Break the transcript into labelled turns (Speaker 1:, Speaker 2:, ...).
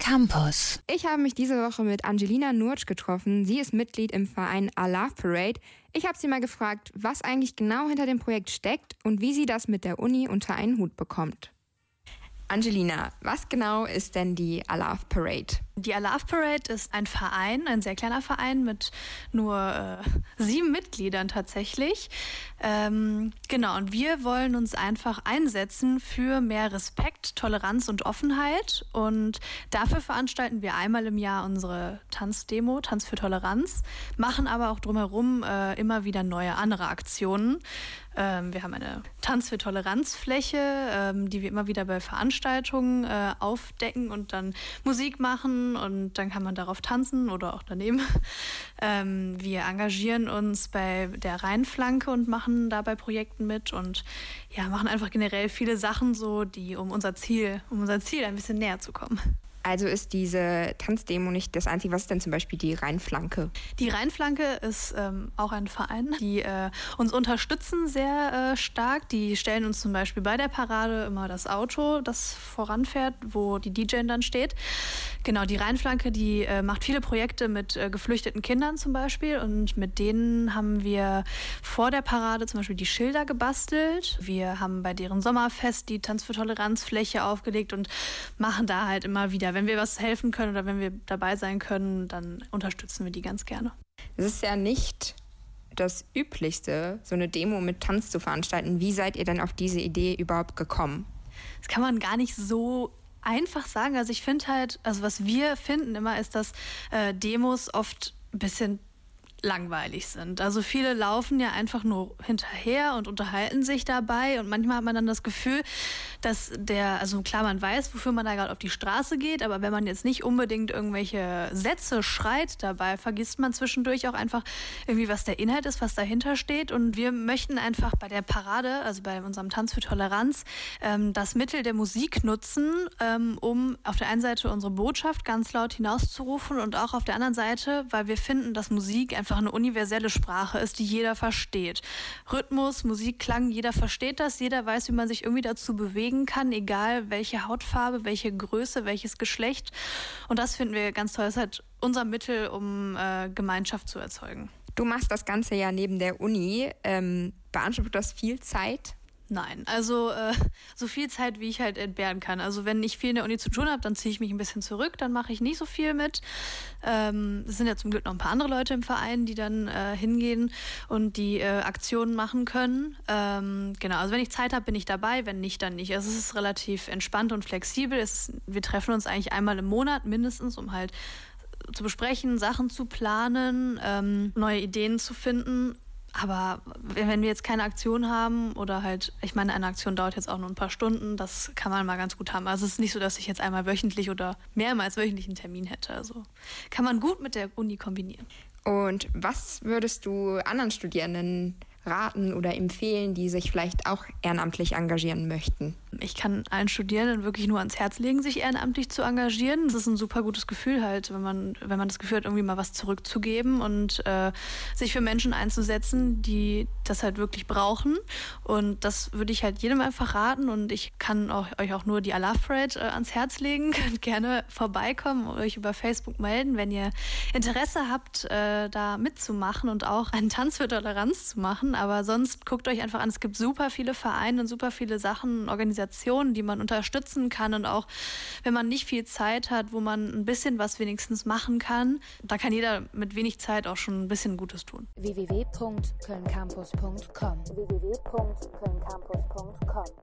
Speaker 1: Campus.
Speaker 2: Ich habe mich diese Woche mit Angelina Nurtsch getroffen. Sie ist Mitglied im Verein A Love Parade. Ich habe sie mal gefragt, was eigentlich genau hinter dem Projekt steckt und wie sie das mit der Uni unter einen Hut bekommt. Angelina, was genau ist denn die A Love Parade?
Speaker 3: Die A Love Parade ist ein Verein, ein sehr kleiner Verein mit nur 7 Mitgliedern tatsächlich. Genau, und wir wollen uns einfach einsetzen für mehr Respekt, Toleranz und Offenheit. Und dafür veranstalten wir einmal im Jahr unsere Tanzdemo, Tanz für Toleranz, machen aber auch drumherum immer wieder neue andere Aktionen. Wir haben eine Tanz für Toleranzfläche, die wir immer wieder bei Veranstaltungen aufdecken und dann Musik machen und dann kann man darauf tanzen oder auch daneben. Wir engagieren uns bei der Rheinflanke und machen da bei Projekten mit und ja, machen einfach generell viele Sachen so, die um unser Ziel ein bisschen näher zu kommen.
Speaker 2: Also ist diese Tanzdemo nicht das Einzige, was ist denn zum Beispiel die Rheinflanke?
Speaker 3: Die Rheinflanke ist auch ein Verein, die uns unterstützen sehr stark. Die stellen uns zum Beispiel bei der Parade immer das Auto, das voranfährt, wo die DJ dann steht. Genau, die Rheinflanke, die macht viele Projekte mit geflüchteten Kindern zum Beispiel und mit denen haben wir vor der Parade zum Beispiel die Schilder gebastelt. Wir haben bei deren Sommerfest die Tanz für Toleranzfläche aufgelegt und machen da halt immer wieder, wenn wir was helfen können oder wenn wir dabei sein können, dann unterstützen wir die ganz gerne.
Speaker 2: Es ist ja nicht das Üblichste, so eine Demo mit Tanz zu veranstalten. Wie seid ihr denn auf diese Idee überhaupt gekommen?
Speaker 3: Das kann man gar nicht so einfach sagen. Also ich finde halt, also was wir finden immer ist, dass Demos oft ein bisschen langweilig sind. Also viele laufen ja einfach nur hinterher und unterhalten sich dabei und manchmal hat man dann das Gefühl, dass also klar, man weiß, wofür man da gerade auf die Straße geht, aber wenn man jetzt nicht unbedingt irgendwelche Sätze schreit dabei, vergisst man zwischendurch auch einfach irgendwie, was der Inhalt ist, was dahinter steht und wir möchten einfach bei der Parade, also bei unserem Tanz für Toleranz, das Mittel der Musik nutzen, um auf der einen Seite unsere Botschaft ganz laut hinauszurufen und auch auf der anderen Seite, weil wir finden, dass Musik einfach eine universelle Sprache ist, die jeder versteht. Rhythmus, Musik, Klang, jeder versteht das, jeder weiß, wie man sich irgendwie dazu bewegen kann, egal welche Hautfarbe, welche Größe, welches Geschlecht. Und das finden wir ganz toll. Das ist halt unser Mittel, um Gemeinschaft zu erzeugen.
Speaker 2: Du machst das Ganze ja neben der Uni. Beansprucht das viel Zeit?
Speaker 3: Nein, also so viel Zeit, wie ich halt entbehren kann. Also wenn ich viel in der Uni zu tun habe, dann ziehe ich mich ein bisschen zurück, dann mache ich nicht so viel mit. Es sind ja zum Glück noch ein paar andere Leute im Verein, die dann hingehen und die Aktionen machen können. Genau, also wenn ich Zeit habe, bin ich dabei, wenn nicht, dann nicht. Also es ist relativ entspannt und flexibel. Wir treffen uns eigentlich einmal im Monat mindestens, um halt zu besprechen, Sachen zu planen, neue Ideen zu finden. Aber wenn wir jetzt keine Aktion haben oder halt, ich meine, eine Aktion dauert jetzt auch nur ein paar Stunden, das kann man mal ganz gut haben. Also es ist nicht so, dass ich jetzt einmal wöchentlich oder mehrmals wöchentlich einen Termin hätte. Also kann man gut mit der Uni kombinieren.
Speaker 2: Und was würdest du anderen Studierenden raten oder empfehlen, die sich vielleicht auch ehrenamtlich engagieren möchten?
Speaker 3: Ich kann allen Studierenden wirklich nur ans Herz legen, sich ehrenamtlich zu engagieren. Das ist ein super gutes Gefühl halt, wenn man das Gefühl hat, irgendwie mal was zurückzugeben und sich für Menschen einzusetzen, die das halt wirklich brauchen. Und das würde ich halt jedem einfach raten und ich kann euch auch nur die A Love Parade ans Herz legen. Könnt gerne vorbeikommen und euch über Facebook melden, wenn ihr Interesse habt, da mitzumachen und auch einen Tanz für Toleranz zu machen. Aber sonst guckt euch einfach an, es gibt super viele Vereine und super viele Sachen, Organisationen, die man unterstützen kann und auch, wenn man nicht viel Zeit hat, wo man ein bisschen was wenigstens machen kann, da kann jeder mit wenig Zeit auch schon ein bisschen Gutes tun.
Speaker 1: www.kölncampus.com